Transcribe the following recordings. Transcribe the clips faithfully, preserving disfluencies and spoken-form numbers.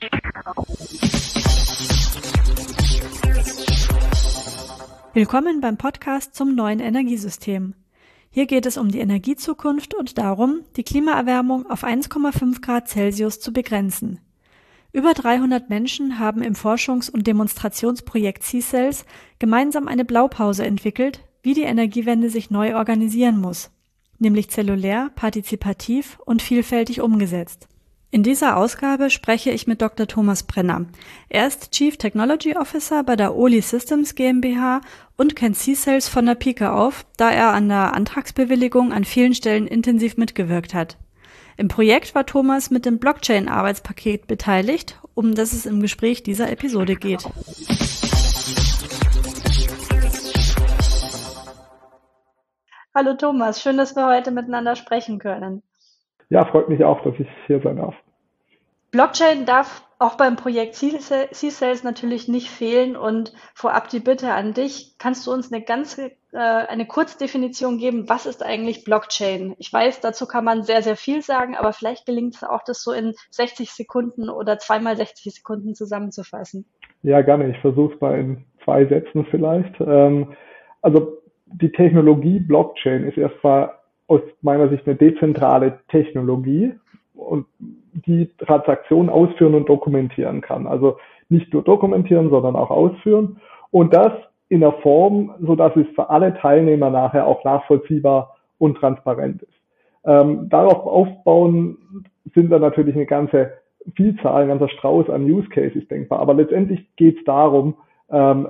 Willkommen beim Podcast zum neuen Energiesystem. Hier geht es um die Energiezukunft und darum, die Klimaerwärmung auf eins Komma fünf Grad Celsius zu begrenzen. Über dreihundert Menschen haben im Forschungs- und Demonstrationsprojekt C-Cells gemeinsam eine Blaupause entwickelt, wie die Energiewende sich neu organisieren muss, nämlich zellulär, partizipativ und vielfältig umgesetzt. In dieser Ausgabe spreche ich mit Doktor Thomas Brenner. Er ist Chief Technology Officer bei der O L I Systems GmbH und kennt C-Cells von der Pike auf, da er an der Antragsbewilligung an vielen Stellen intensiv mitgewirkt hat. Im Projekt war Thomas mit dem Blockchain-Arbeitspaket beteiligt, um das es im Gespräch dieser Episode geht. Hallo Thomas, schön, dass wir heute miteinander sprechen können. Ja, freut mich auch, dass ich hier sein darf. Blockchain darf auch beim Projekt C-Cells natürlich nicht fehlen und vorab die Bitte an dich, kannst du uns eine ganz äh, eine Kurzdefinition geben, was ist eigentlich Blockchain? Ich weiß, dazu kann man sehr, sehr viel sagen, aber vielleicht gelingt es auch, das so in sechzig Sekunden oder zweimal sechzig Sekunden zusammenzufassen. Ja, gerne. Ich versuche es mal in zwei Sätzen vielleicht. Ähm, also die Technologie Blockchain ist erstmal aus meiner Sicht eine dezentrale Technologie und die Transaktionen ausführen und dokumentieren kann. Also nicht nur dokumentieren, sondern auch ausführen. Und das in der Form, so dass es für alle Teilnehmer nachher auch nachvollziehbar und transparent ist. Ähm, darauf aufbauen sind dann natürlich eine ganze Vielzahl, ein ganzer Strauß an Use Cases denkbar. Aber letztendlich geht es darum, ähm,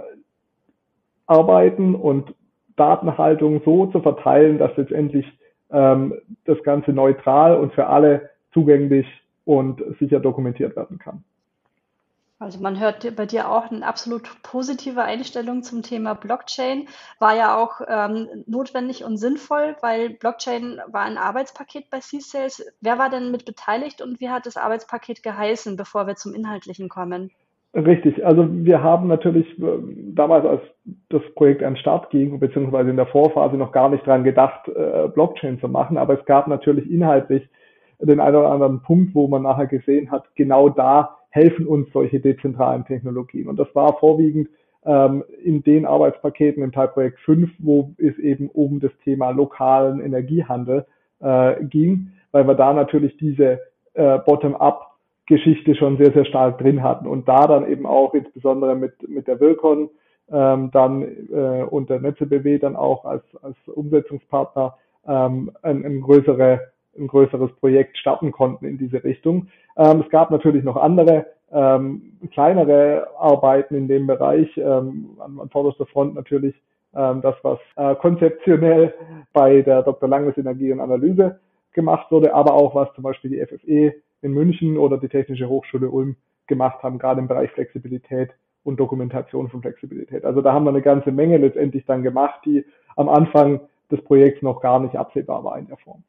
Arbeiten und Datenhaltung so zu verteilen, dass letztendlich ähm, das Ganze neutral und für alle zugänglich und sicher dokumentiert werden kann. Also man hört bei dir auch eine absolut positive Einstellung zum Thema Blockchain. War ja auch ähm, notwendig und sinnvoll, weil Blockchain war ein Arbeitspaket bei C-Cells. Wer war denn mit beteiligt und wie hat das Arbeitspaket geheißen, bevor wir zum Inhaltlichen kommen? Richtig, also wir haben natürlich äh, damals, als das Projekt an den Start ging, beziehungsweise in der Vorphase noch gar nicht dran gedacht, äh, Blockchain zu machen, aber es gab natürlich inhaltlich den einen oder anderen Punkt, wo man nachher gesehen hat, genau da helfen uns solche dezentralen Technologien. Und das war vorwiegend ähm, in den Arbeitspaketen im Teilprojekt fünf, wo es eben um das Thema lokalen Energiehandel äh, ging, weil wir da natürlich diese äh, Bottom-up-Geschichte schon sehr, sehr stark drin hatten. Und da dann eben auch insbesondere mit, mit der Wilcon ähm, dann äh, und der Netze B W dann auch als, als Umsetzungspartner ähm, ein, ein größere ein größeres Projekt starten konnten in diese Richtung. Ähm, es gab natürlich noch andere ähm, kleinere Arbeiten in dem Bereich, ähm, an, an vorderster Front natürlich ähm, das, was äh, konzeptionell bei der Doktor Langes Energie und Analyse gemacht wurde, aber auch was zum Beispiel die F F E in München oder die Technische Hochschule Ulm gemacht haben, gerade im Bereich Flexibilität und Dokumentation von Flexibilität. Also da haben wir eine ganze Menge letztendlich dann gemacht, die am Anfang des Projekts noch gar nicht absehbar war in der Form.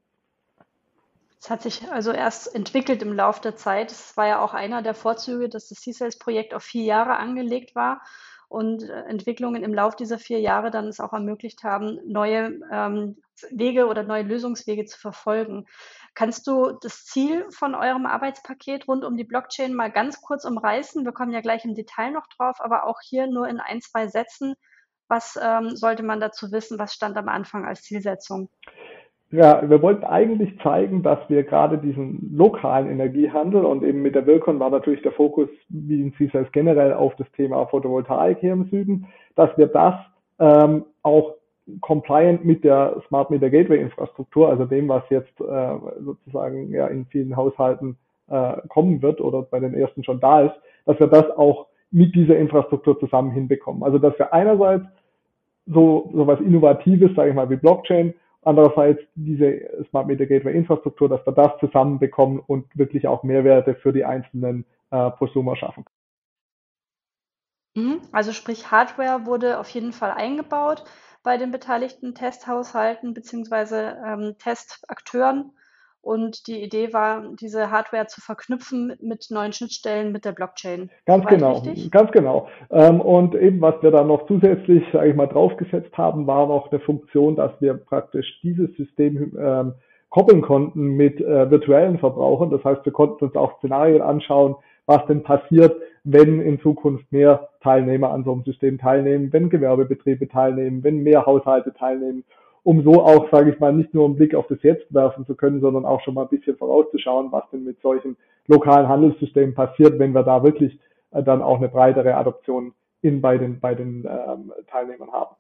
Es hat sich also erst entwickelt im Laufe der Zeit. Es war ja auch einer der Vorzüge, dass das C-Cells-Projekt auf vier Jahre angelegt war und Entwicklungen im Laufe dieser vier Jahre dann es auch ermöglicht haben, neue ähm, Wege oder neue Lösungswege zu verfolgen. Kannst du das Ziel von eurem Arbeitspaket rund um die Blockchain mal ganz kurz umreißen? Wir kommen ja gleich im Detail noch drauf, aber auch hier nur in ein, zwei Sätzen. Was ähm, sollte man dazu wissen? Was stand am Anfang als Zielsetzung? Ja, wir wollten eigentlich zeigen, dass wir gerade diesen lokalen Energiehandel und eben mit der Wilcon war natürlich der Fokus, wie in C-Cells generell, auf das Thema Photovoltaik hier im Süden, dass wir das ähm, auch compliant mit der Smart Meter Gateway Infrastruktur, also dem, was jetzt äh, sozusagen ja in vielen Haushalten äh, kommen wird oder bei den ersten schon da ist, dass wir das auch mit dieser Infrastruktur zusammen hinbekommen. Also dass wir einerseits so, so was Innovatives, sage ich mal, wie Blockchain, andererseits diese Smart Meter Gateway Infrastruktur, dass wir das zusammenbekommen und wirklich auch Mehrwerte für die einzelnen äh, Prosumer schaffen. Also sprich, Hardware wurde auf jeden Fall eingebaut bei den beteiligten Testhaushalten beziehungsweise ähm, Testakteuren. Und die Idee war, diese Hardware zu verknüpfen mit neuen Schnittstellen mit der Blockchain. Ganz Soweit genau, richtig? ganz genau. Ähm, und eben, was wir da noch zusätzlich, sage ich mal, draufgesetzt haben, war noch eine Funktion, dass wir praktisch dieses System ähm, koppeln konnten mit äh, virtuellen Verbrauchern. Das heißt, wir konnten uns auch Szenarien anschauen, was denn passiert, wenn in Zukunft mehr Teilnehmer an so einem System teilnehmen, wenn Gewerbebetriebe teilnehmen, wenn mehr Haushalte teilnehmen, um so auch, sage ich mal, nicht nur einen Blick auf das Jetzt werfen zu können, sondern auch schon mal ein bisschen vorauszuschauen, was denn mit solchen lokalen Handelssystemen passiert, wenn wir da wirklich äh, dann auch eine breitere Adoption in bei den bei den ähm, Teilnehmern haben.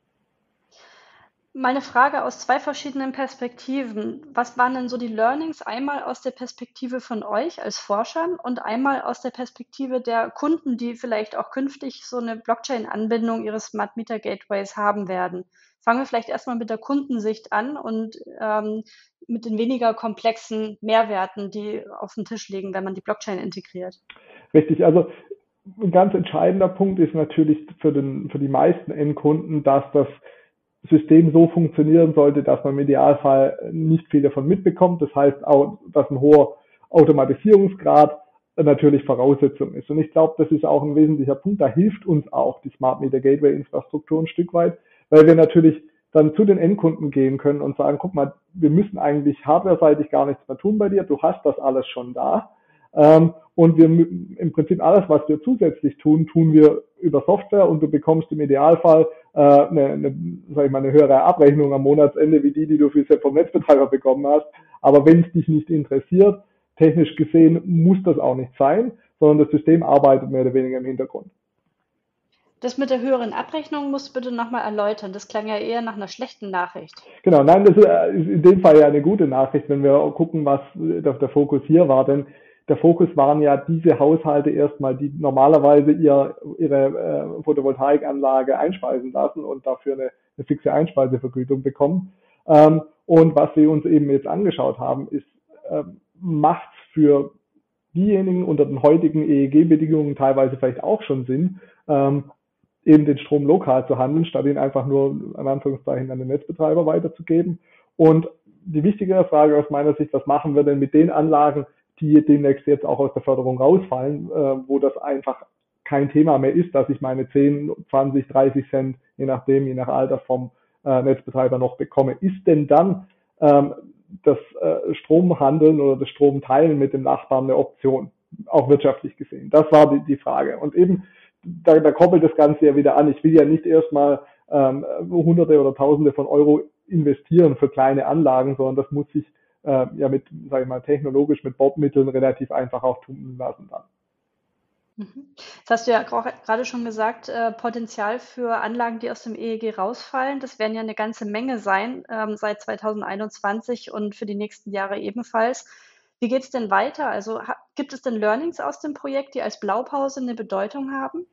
Meine Frage aus zwei verschiedenen Perspektiven. Was waren denn so die Learnings? Einmal aus der Perspektive von euch als Forschern und einmal aus der Perspektive der Kunden, die vielleicht auch künftig so eine Blockchain-Anbindung ihres Smart Meter Gateways haben werden. Fangen wir vielleicht erstmal mit der Kundensicht an und ähm, mit den weniger komplexen Mehrwerten, die auf den Tisch liegen, wenn man die Blockchain integriert. Richtig, also ein ganz entscheidender Punkt ist natürlich für den für die meisten Endkunden, dass das System so funktionieren sollte, dass man im Idealfall nicht viel davon mitbekommt. Das heißt auch, dass ein hoher Automatisierungsgrad natürlich Voraussetzung ist. Und ich glaube, das ist auch ein wesentlicher Punkt. Da hilft uns auch die Smart Meter Gateway Infrastruktur ein Stück weit, weil wir natürlich dann zu den Endkunden gehen können und sagen, guck mal, wir müssen eigentlich hardwareseitig gar nichts mehr tun bei dir. Du hast das alles schon da. Ähm, und wir im Prinzip alles, was wir zusätzlich tun, tun wir über Software und du bekommst im Idealfall äh, eine, eine, sag ich mal, eine höhere Abrechnung am Monatsende wie die, die du bisher vom Netzbetreiber bekommen hast. Aber wenn es dich nicht interessiert, technisch gesehen muss das auch nicht sein, sondern das System arbeitet mehr oder weniger im Hintergrund. Das mit der höheren Abrechnung musst du bitte nochmal erläutern. Das klang ja eher nach einer schlechten Nachricht. Genau, nein, das ist in dem Fall ja eine gute Nachricht, wenn wir gucken, was der Fokus hier war, denn der Fokus waren ja diese Haushalte erstmal, die normalerweise ihr, ihre äh, Photovoltaikanlage einspeisen lassen und dafür eine, eine fixe Einspeisevergütung bekommen. Ähm, und was wir uns eben jetzt angeschaut haben, ist, äh, macht für diejenigen unter den heutigen E E G-Bedingungen teilweise vielleicht auch schon Sinn, ähm, eben den Strom lokal zu handeln, statt ihn einfach nur in Anführungszeichen an den Netzbetreiber weiterzugeben. Und die wichtigere Frage aus meiner Sicht, was machen wir denn mit den Anlagen, die demnächst jetzt auch aus der Förderung rausfallen, äh, wo das einfach kein Thema mehr ist, dass ich meine zehn, zwanzig, dreißig Cent, je nachdem, je nach Alter vom äh, Netzbetreiber noch bekomme. Ist denn dann ähm, das äh, Stromhandeln oder das Stromteilen mit dem Nachbarn eine Option, auch wirtschaftlich gesehen? Das war die, die Frage. Und eben, da, da koppelt das Ganze ja wieder an. Ich will ja nicht erstmal ähm, Hunderte oder Tausende von Euro investieren für kleine Anlagen, sondern das muss sich äh, ja mit, sage ich mal, technologisch mit Bordmitteln relativ einfach auch tun lassen dann. Das hast du ja gerade schon gesagt, äh, Potenzial für Anlagen, die aus dem E E G rausfallen. Das werden ja eine ganze Menge sein ähm, seit zweitausendeinundzwanzig und für die nächsten Jahre ebenfalls. Wie geht es denn weiter? Also ha, gibt es denn Learnings aus dem Projekt, die als Blaupause eine Bedeutung haben?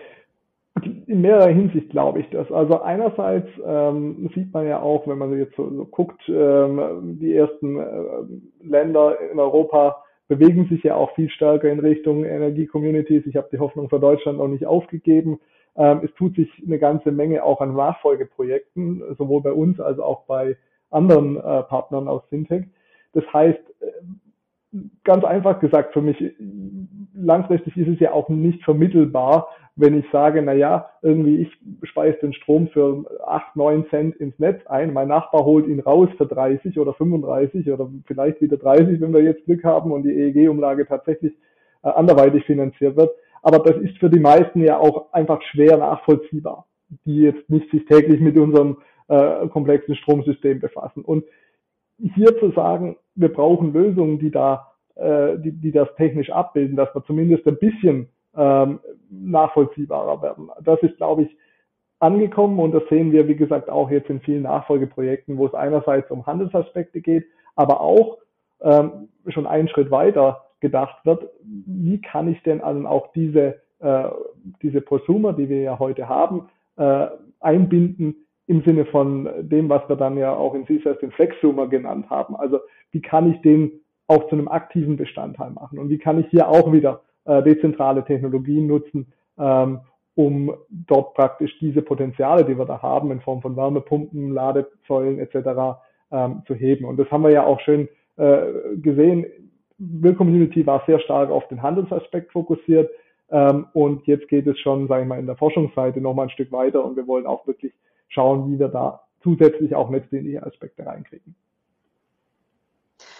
In mehrerer Hinsicht glaube ich das. Also einerseits ähm, sieht man ja auch, wenn man jetzt so, so guckt, ähm, die ersten äh, Länder in Europa bewegen sich ja auch viel stärker in Richtung Energie-Communities. Ich habe die Hoffnung für Deutschland noch nicht aufgegeben. Ähm, es tut sich eine ganze Menge auch an Nachfolgeprojekten, sowohl bei uns als auch bei anderen äh, Partnern aus Fintech. Das heißt, ganz einfach gesagt für mich, langfristig ist es ja auch nicht vermittelbar, wenn ich sage, na ja, irgendwie ich speise den Strom für acht, neun Cent ins Netz ein, mein Nachbar holt ihn raus für dreißig oder fünfunddreißig oder vielleicht wieder dreißig, wenn wir jetzt Glück haben und die E E G-Umlage tatsächlich äh, anderweitig finanziert wird. Aber das ist für die meisten ja auch einfach schwer nachvollziehbar, die jetzt nicht sich täglich mit unserem äh, komplexen Stromsystem befassen. Und hier zu sagen, wir brauchen Lösungen, die da, äh, die, die das technisch abbilden, dass wir zumindest ein bisschen ähm, nachvollziehbarer werden. Das ist, glaube ich, angekommen und das sehen wir, wie gesagt, auch jetzt in vielen Nachfolgeprojekten, wo es einerseits um Handelsaspekte geht, aber auch ähm, schon einen Schritt weiter gedacht wird, wie kann ich denn also auch diese, äh, diese Prosumer, die wir ja heute haben, äh, einbinden im Sinne von dem, was wir dann ja auch in C I S A den Flexsumer genannt haben. Also wie kann ich den auch zu einem aktiven Bestandteil machen und wie kann ich hier auch wieder äh, dezentrale Technologien nutzen, ähm, um dort praktisch diese Potenziale, die wir da haben, in Form von Wärmepumpen, Ladesäulen et cetera ähm, zu heben. Und das haben wir ja auch schön äh, gesehen. Will Community war sehr stark auf den Handelsaspekt fokussiert ähm, und jetzt geht es schon, sage ich mal, in der Forschungsseite nochmal ein Stück weiter und wir wollen auch wirklich schauen, wie wir da zusätzlich auch netzdienliche Aspekte reinkriegen.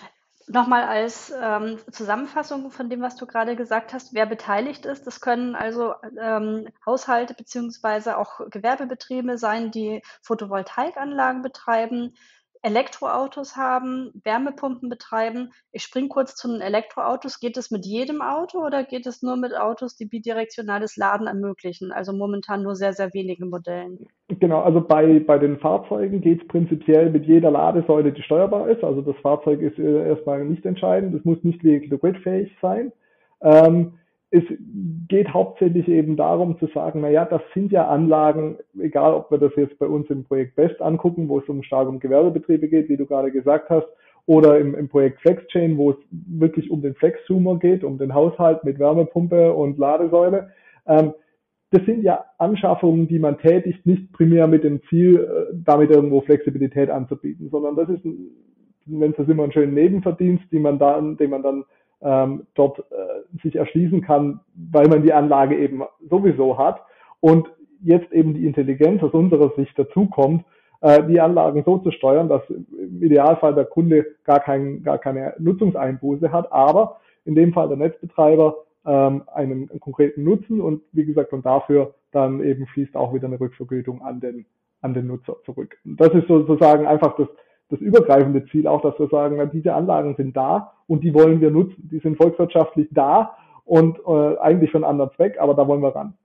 Nochmal als ähm, Zusammenfassung von dem, was du gerade gesagt hast, wer beteiligt ist. Das können also ähm, Haushalte beziehungsweise auch Gewerbebetriebe sein, die Photovoltaikanlagen betreiben, Elektroautos haben, Wärmepumpen betreiben. Ich springe kurz zu den Elektroautos. Geht es mit jedem Auto oder geht es nur mit Autos, die bidirektionales Laden ermöglichen? Also momentan nur sehr, sehr wenige Modellen. Genau, also bei, bei den Fahrzeugen geht es prinzipiell mit jeder Ladesäule, die steuerbar ist. Also das Fahrzeug ist äh, erstmal nicht entscheidend, es muss nicht vehicle-to-grid-fähig sein. Ähm, es geht hauptsächlich eben darum zu sagen, naja, das sind ja Anlagen, egal ob wir das jetzt bei uns im Projekt Best angucken, wo es um stark um Gewerbebetriebe geht, wie du gerade gesagt hast, oder im, im Projekt FlexChain, wo es wirklich um den Flexzoomer geht, um den Haushalt mit Wärmepumpe und Ladesäule. Ähm, Das sind ja Anschaffungen, die man tätigt, nicht primär mit dem Ziel, äh, damit irgendwo Flexibilität anzubieten, sondern das ist, wenn es das immer einen schönen Nebenverdienst, den man dann, den man dann ähm, dort äh, sich erschließen kann, weil man die Anlage eben sowieso hat und jetzt eben die Intelligenz aus unserer Sicht dazukommt, äh, die Anlagen so zu steuern, dass im Idealfall der Kunde gar, kein, gar keine Nutzungseinbuße hat, aber in dem Fall der Netzbetreiber ähm, einen, einen konkreten Nutzen und wie gesagt, und dafür dann eben fließt auch wieder eine Rückvergütung an den, an den Nutzer zurück. Und das ist sozusagen einfach das, das übergreifende Ziel auch, dass wir sagen, na, diese Anlagen sind da und die wollen wir nutzen. Die sind volkswirtschaftlich da und äh, eigentlich für einen anderen Zweck, aber da wollen wir ran.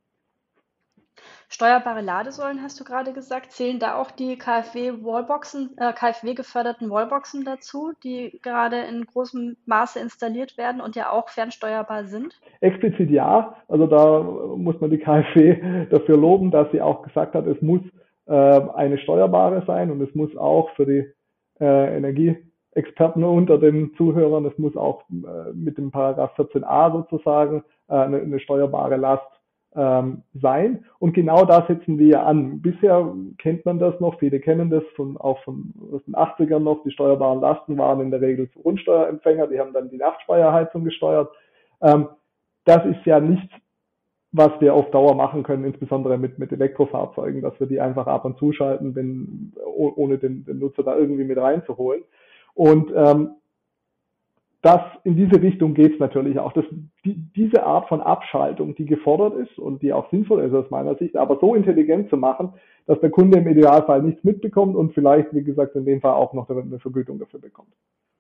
Steuerbare Ladesäulen hast du gerade gesagt. Zählen da auch die KfW-Wallboxen, äh, KfW-geförderten Wallboxen dazu, die gerade in großem Maße installiert werden und ja auch fernsteuerbar sind? Explizit ja, also da muss man die KfW dafür loben, dass sie auch gesagt hat, es muss äh, eine steuerbare sein und es muss auch für die äh, Energieexperten unter den Zuhörern, es muss auch äh, mit dem Paragraph vierzehn a sozusagen äh, eine, eine steuerbare Last ähm, sein. Und genau da setzen wir ja an. Bisher kennt man das noch, viele kennen das von, auch von aus den achtzigern noch, die steuerbaren Lasten waren in der Regel für Grundsteuerempfänger, die haben dann die Nachtspeicherheizung gesteuert. Ähm, das ist ja nichts, was wir auf Dauer machen können, insbesondere mit, mit Elektrofahrzeugen, dass wir die einfach ab und zuschalten, wenn, ohne den, den Nutzer da irgendwie mit reinzuholen. Und ähm, das in diese Richtung geht es natürlich auch. Das, die, diese Art von Abschaltung, die gefordert ist und die auch sinnvoll ist aus meiner Sicht, aber so intelligent zu machen, dass der Kunde im Idealfall nichts mitbekommt und vielleicht, wie gesagt, in dem Fall auch noch eine Vergütung dafür bekommt.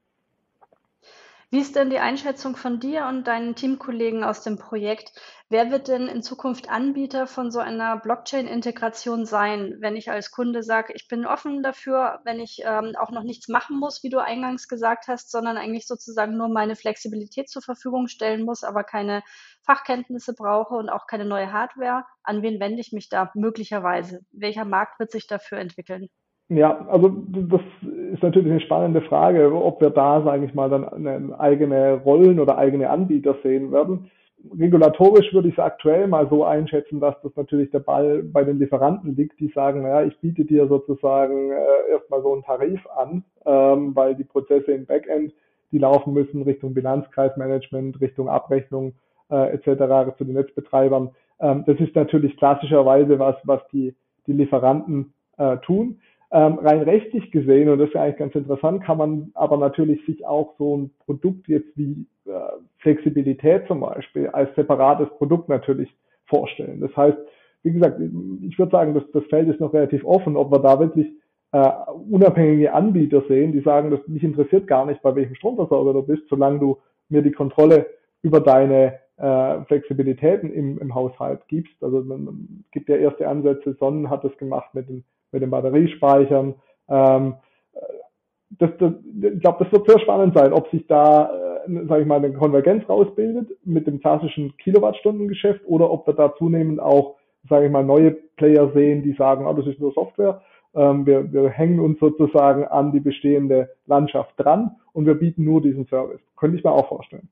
Wie ist denn die Einschätzung von dir und deinen Teamkollegen aus dem Projekt? Wer wird denn in Zukunft Anbieter von so einer Blockchain-Integration sein, wenn ich als Kunde sage, ich bin offen dafür, wenn ich ähm, auch noch nichts machen muss, wie du eingangs gesagt hast, sondern eigentlich sozusagen nur meine Flexibilität zur Verfügung stellen muss, aber keine Fachkenntnisse brauche und auch keine neue Hardware? An wen wende ich mich da möglicherweise? Welcher Markt wird sich dafür entwickeln? Ja, also das ist natürlich eine spannende Frage, ob wir da, sage ich mal, dann eine eigene Rollen oder eigene Anbieter sehen werden. Regulatorisch würde ich es aktuell mal so einschätzen, dass das natürlich der Ball bei den Lieferanten liegt, die sagen, naja, ich biete dir sozusagen äh, erstmal so einen Tarif an, ähm, weil die Prozesse im Backend, die laufen müssen Richtung Bilanzkreismanagement, Richtung Abrechnung äh, et cetera zu den Netzbetreibern. Ähm, das ist natürlich klassischerweise was, was die, die Lieferanten äh, tun. Ähm, rein rechtlich gesehen, und das ist ja eigentlich ganz interessant, kann man aber natürlich sich auch so ein Produkt jetzt wie äh, Flexibilität zum Beispiel als separates Produkt natürlich vorstellen. Das heißt, wie gesagt, ich würde sagen, das, das Feld ist noch relativ offen, ob wir da wirklich äh, unabhängige Anbieter sehen, die sagen, das mich interessiert gar nicht, bei welchem Stromversorger du bist, solange du mir die Kontrolle über deine äh, Flexibilitäten im, im Haushalt gibst. Also man, man gibt ja erste Ansätze, Sonnen hat das gemacht mit den mit den Batteriespeichern. Ähm, das, das, ich glaube, das wird sehr spannend sein, ob sich da, äh, sage ich mal, eine Konvergenz rausbildet mit dem klassischen Kilowattstundengeschäft oder ob wir da zunehmend auch, sage ich mal, neue Player sehen, die sagen, oh, das ist nur Software. Ähm, wir, wir hängen uns sozusagen an die bestehende Landschaft dran und wir bieten nur diesen Service. Könnte ich mir auch vorstellen.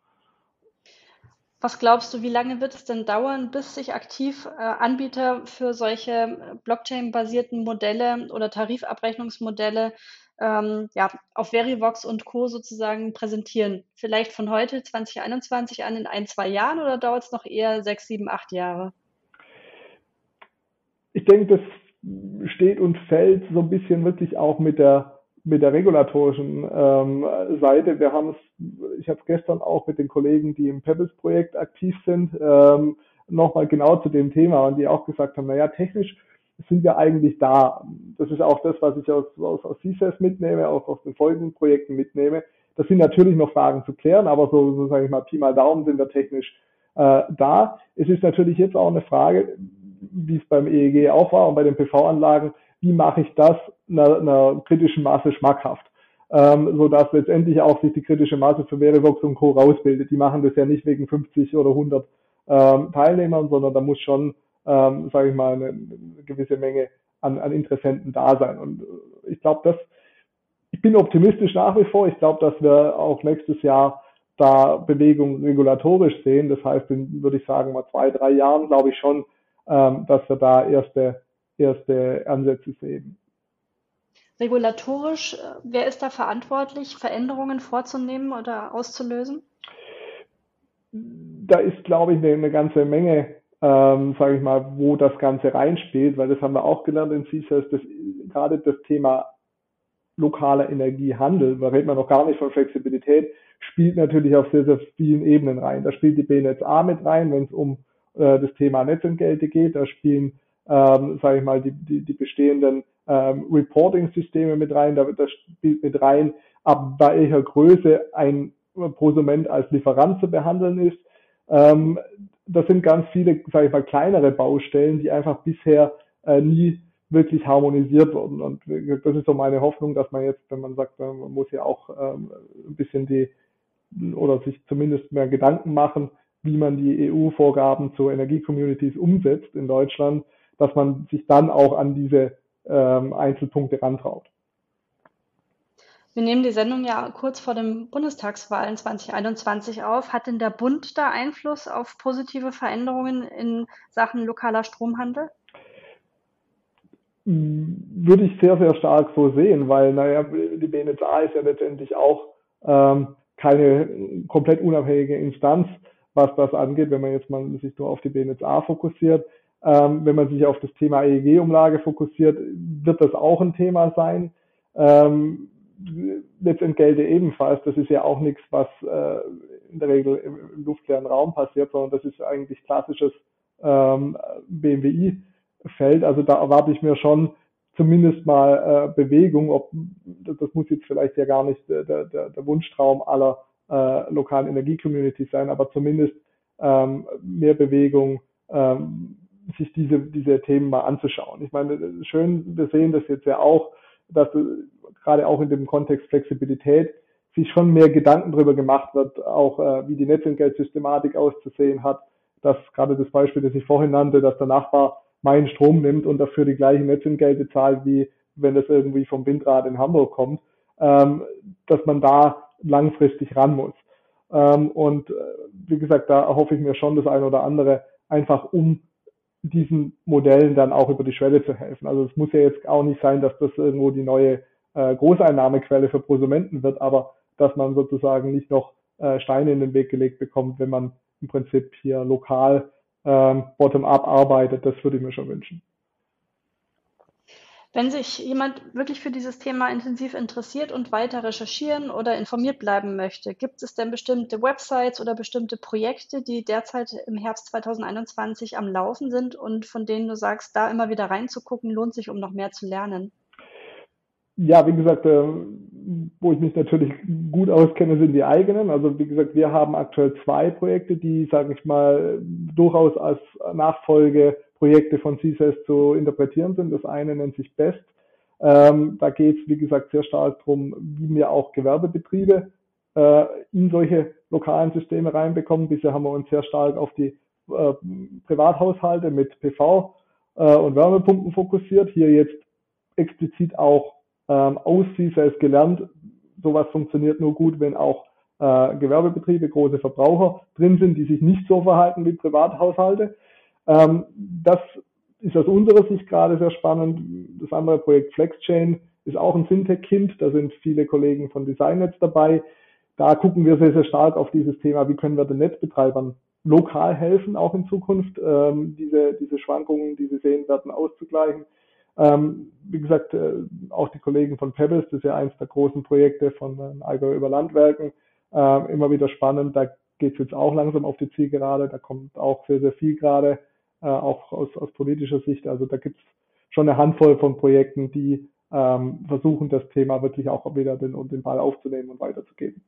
Was glaubst du, wie lange wird es denn dauern, bis sich aktiv äh, Anbieter für solche äh, Blockchain-basierten Modelle oder Tarifabrechnungsmodelle ähm, ja, auf Verivox und Co. sozusagen präsentieren? Vielleicht von heute zwanzig einundzwanzig an in ein, zwei Jahren oder dauert es noch eher sechs, sieben, acht Jahre? Ich denke, das steht und fällt so ein bisschen wirklich auch mit der mit der regulatorischen ähm, Seite. Wir haben es, ich habe es gestern auch mit den Kollegen, die im Pebbles-Projekt aktiv sind, ähm, nochmal genau zu dem Thema und die auch gesagt haben, naja, technisch sind wir eigentlich da. Das ist auch das, was ich aus, aus, aus C S A S mitnehme, auch aus den folgenden Projekten mitnehme. Das sind natürlich noch Fragen zu klären, aber so, so sage ich mal, Pi mal Daumen sind wir technisch äh, da. Es ist natürlich jetzt auch eine Frage, wie es beim E E G auch war und bei den P V-Anlagen, wie mache ich das einer, einer kritischen Masse schmackhaft, ähm, sodass letztendlich auch sich die kritische Masse für Verivox und Co. rausbildet. Die machen das ja nicht wegen fünfzig oder hundert ähm, Teilnehmern, sondern da muss schon, ähm, sage ich mal, eine, eine gewisse Menge an, an Interessenten da sein. Und ich glaube, das, ich bin optimistisch nach wie vor. Ich glaube, dass wir auch nächstes Jahr da Bewegung regulatorisch sehen. Das heißt, in, würde ich sagen, mal zwei, drei Jahren glaube ich schon, ähm, dass wir da erste, erste Ansätze sehen. Regulatorisch, wer ist da verantwortlich, Veränderungen vorzunehmen oder auszulösen? Da ist, glaube ich, eine, eine ganze Menge, ähm, sage ich mal, wo das Ganze reinspielt, weil das haben wir auch gelernt in C S A S, dass gerade das Thema lokaler Energiehandel, da redet man noch gar nicht von Flexibilität, spielt natürlich auf sehr, sehr vielen Ebenen rein. Da spielt die B N E T Z A mit rein, wenn es um äh, das Thema Netzentgelte geht. Da spielen, ähm, sage ich mal, die, die, die bestehenden ähm, Reporting-Systeme mit rein. Da, da spielt mit rein, ab welcher Größe ein Prosument als Lieferant zu behandeln ist. Ähm, das sind ganz viele, sage ich mal, kleinere Baustellen, die einfach bisher äh, nie wirklich harmonisiert wurden. Und das ist so meine Hoffnung, dass man jetzt, wenn man sagt, man muss ja auch ähm, ein bisschen die, oder sich zumindest mehr Gedanken machen, wie man die E U-Vorgaben zu Energiecommunities umsetzt in Deutschland, dass man sich dann auch an diese ähm, Einzelpunkte rantraut. Wir nehmen die Sendung ja kurz vor den Bundestagswahlen zwanzig einundzwanzig auf. Hat denn der Bund da Einfluss auf positive Veränderungen in Sachen lokaler Stromhandel? Würde ich sehr, sehr stark so sehen, weil, naja, die B N E T Z A ist ja letztendlich auch ähm, keine komplett unabhängige Instanz, was das angeht, wenn man jetzt mal sich nur auf die B N E T Z A fokussiert. Ähm, wenn man sich auf das Thema E E G-Umlage fokussiert, wird das auch ein Thema sein. Ähm, Netzentgelte ebenfalls, das ist ja auch nichts, was äh, in der Regel im, im luftleeren Raum passiert, sondern das ist eigentlich klassisches ähm, B M W I-Feld. Also da erwarte ich mir schon zumindest mal äh, Bewegung. Ob, das muss jetzt vielleicht ja gar nicht der, der, der Wunschtraum aller äh, lokalen Energiecommunities sein, aber zumindest ähm, mehr Bewegung, ähm, sich diese, diese Themen mal anzuschauen. Ich meine, schön, wir sehen das jetzt ja auch, dass gerade auch in dem Kontext Flexibilität sich schon mehr Gedanken darüber gemacht wird, auch äh, wie die Netzentgeltsystematik auszusehen hat. Dass gerade das Beispiel, das ich vorhin nannte, dass der Nachbar meinen Strom nimmt und dafür die gleichen Netzentgelte zahlt, wie wenn das irgendwie vom Windrad in Hamburg kommt, ähm, dass man da langfristig ran muss. Ähm, und äh, wie gesagt, da erhoffe ich mir schon das eine oder andere, einfach um diesen Modellen dann auch über die Schwelle zu helfen. Also es muss ja jetzt auch nicht sein, dass das irgendwo die neue äh, Großeinnahmequelle für Prosumenten wird, aber dass man sozusagen nicht noch äh, Steine in den Weg gelegt bekommt, wenn man im Prinzip hier lokal ähm, bottom-up arbeitet, das würde ich mir schon wünschen. Wenn sich jemand wirklich für dieses Thema intensiv interessiert und weiter recherchieren oder informiert bleiben möchte, gibt es denn bestimmte Websites oder bestimmte Projekte, die derzeit im Herbst zwanzig einundzwanzig am Laufen sind und von denen du sagst, da immer wieder reinzugucken, lohnt sich, um noch mehr zu lernen? Ja, wie gesagt, äh, wo ich mich natürlich gut auskenne, sind die eigenen. Also wie gesagt, wir haben aktuell zwei Projekte, die, sage ich mal, durchaus als Nachfolgeprojekte von C S A S zu interpretieren sind. Das eine nennt sich BEST. Ähm, da geht es, wie gesagt, sehr stark darum, wie wir auch Gewerbebetriebe äh, in solche lokalen Systeme reinbekommen. Bisher haben wir uns sehr stark auf die äh, Privathaushalte mit P V äh, und Wärmepumpen fokussiert. Hier jetzt explizit auch ähm, aus C S A S gelernt, sowas funktioniert nur gut, wenn auch äh, Gewerbebetriebe, große Verbraucher drin sind, die sich nicht so verhalten wie Privathaushalte. Ähm, das ist aus unserer Sicht gerade sehr spannend. Das andere Projekt FlexChain ist auch ein Fintech-Kind, da sind viele Kollegen von DesignNetz dabei. Da gucken wir sehr, sehr stark auf dieses Thema, wie können wir den Netzbetreibern lokal helfen, auch in Zukunft, ähm, diese, diese Schwankungen, die sie sehen werden, auszugleichen. Ähm, wie gesagt, äh, auch die Kollegen von Pebbles, das ist ja eins der großen Projekte von den Allgäu über Landwerken, äh, immer wieder spannend. Da geht es jetzt auch langsam auf die Zielgerade. Da kommt auch sehr, sehr viel gerade, äh, auch aus, aus politischer Sicht. Also da gibt es schon eine Handvoll von Projekten, die ähm, versuchen, das Thema wirklich auch wieder den, den Ball aufzunehmen und weiterzugeben.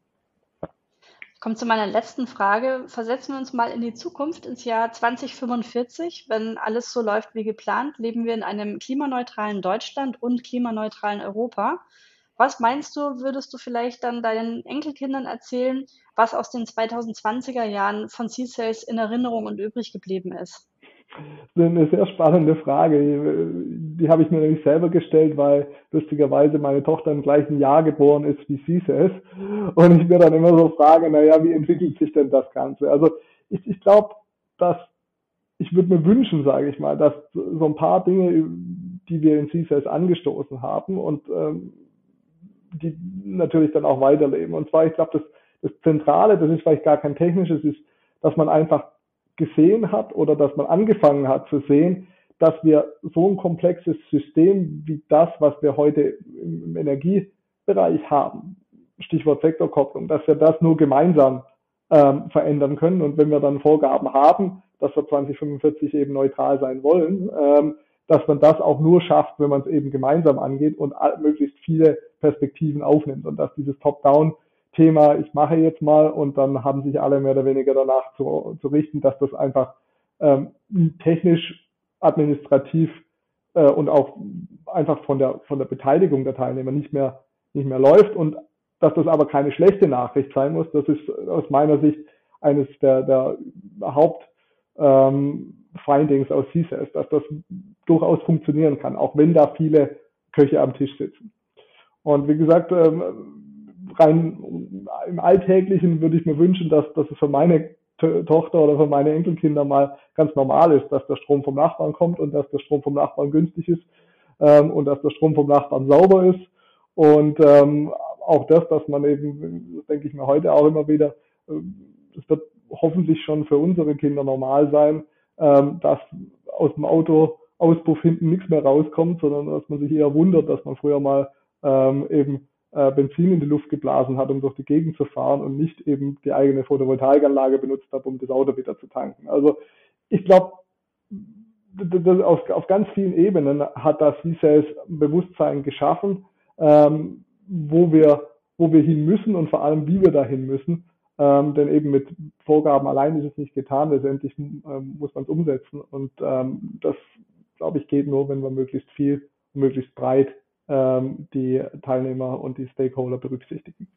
Ich komme zu meiner letzten Frage. Versetzen wir uns mal in die Zukunft, ins Jahr zwanzig fünfundvierzig. Wenn alles so läuft wie geplant, leben wir in einem klimaneutralen Deutschland und klimaneutralen Europa. Was meinst du, würdest du vielleicht dann deinen Enkelkindern erzählen, was aus den zweitausendzwanziger Jahren von C-Cells in Erinnerung und übrig geblieben ist? Das ist eine sehr spannende Frage. Die, die habe ich mir nämlich selber gestellt, weil lustigerweise meine Tochter im gleichen Jahr geboren ist wie sie es ist. Und ich mir dann immer so frage, naja, wie entwickelt sich denn das Ganze? Also ich, ich glaube, dass ich würde mir wünschen, sage ich mal, dass so ein paar Dinge, die wir in C S S angestoßen haben und ähm, die natürlich dann auch weiterleben. Und zwar, ich glaube, das, das Zentrale, das ist vielleicht gar kein technisches, ist, dass man einfach gesehen hat oder dass man angefangen hat zu sehen, dass wir so ein komplexes System wie das, was wir heute im Energiebereich haben, Stichwort Sektorkopplung, dass wir das nur gemeinsam ähm, verändern können. Und wenn wir dann Vorgaben haben, dass wir zwanzig fünfundvierzig eben neutral sein wollen, ähm, dass man das auch nur schafft, wenn man es eben gemeinsam angeht und möglichst viele Perspektiven aufnimmt und dass dieses Top-Down-Thema, ich mache jetzt mal und dann haben sich alle mehr oder weniger danach zu, zu richten, dass das einfach ähm, technisch, administrativ äh, und auch einfach von der von der Beteiligung der Teilnehmer nicht mehr nicht mehr läuft und dass das aber keine schlechte Nachricht sein muss. Das ist aus meiner Sicht eines der, der Haupt ähm, Findings aus C S S, dass das durchaus funktionieren kann, auch wenn da viele Köche am Tisch sitzen. Und wie gesagt, ähm, rein im Alltäglichen würde ich mir wünschen, dass, dass es für meine T- Tochter oder für meine Enkelkinder mal ganz normal ist, dass der Strom vom Nachbarn kommt und dass der Strom vom Nachbarn günstig ist ähm, und dass der Strom vom Nachbarn sauber ist. Und ähm, auch das, dass man eben, das denke ich mir heute auch immer wieder, es äh, wird hoffentlich schon für unsere Kinder normal sein, ähm, dass aus dem Autoauspuff hinten nichts mehr rauskommt, sondern dass man sich eher wundert, dass man früher mal ähm, eben äh, Benzin in die Luft geblasen hat, um durch die Gegend zu fahren und nicht eben die eigene Photovoltaikanlage benutzt hat, um das Auto wieder zu tanken. Also ich glaube, auf, auf ganz vielen Ebenen hat das C S S ein Bewusstsein geschaffen, ähm, wo wir wo wir hin müssen und vor allem, wie wir dahin müssen. Ähm, denn eben mit Vorgaben allein ist es nicht getan. Letztendlich ähm, muss man es umsetzen. Und ähm, das, glaube ich, geht nur, wenn wir möglichst viel und möglichst breit ähm, die Teilnehmer und die Stakeholder berücksichtigen.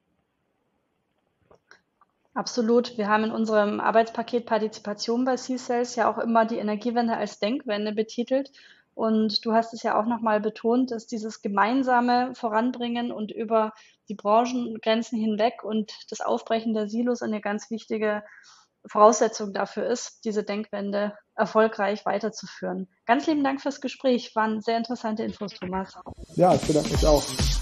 Absolut. Wir haben in unserem Arbeitspaket Partizipation bei C-Cells ja auch immer die Energiewende als Denkwende betitelt. Und du hast es ja auch nochmal betont, dass dieses gemeinsame Voranbringen und über die Branchengrenzen hinweg und das Aufbrechen der Silos eine ganz wichtige Voraussetzung dafür ist, diese Denkwende erfolgreich weiterzuführen. Ganz lieben Dank fürs Gespräch. Waren sehr interessante Infos, Thomas. Ja, ich bedanke mich auch.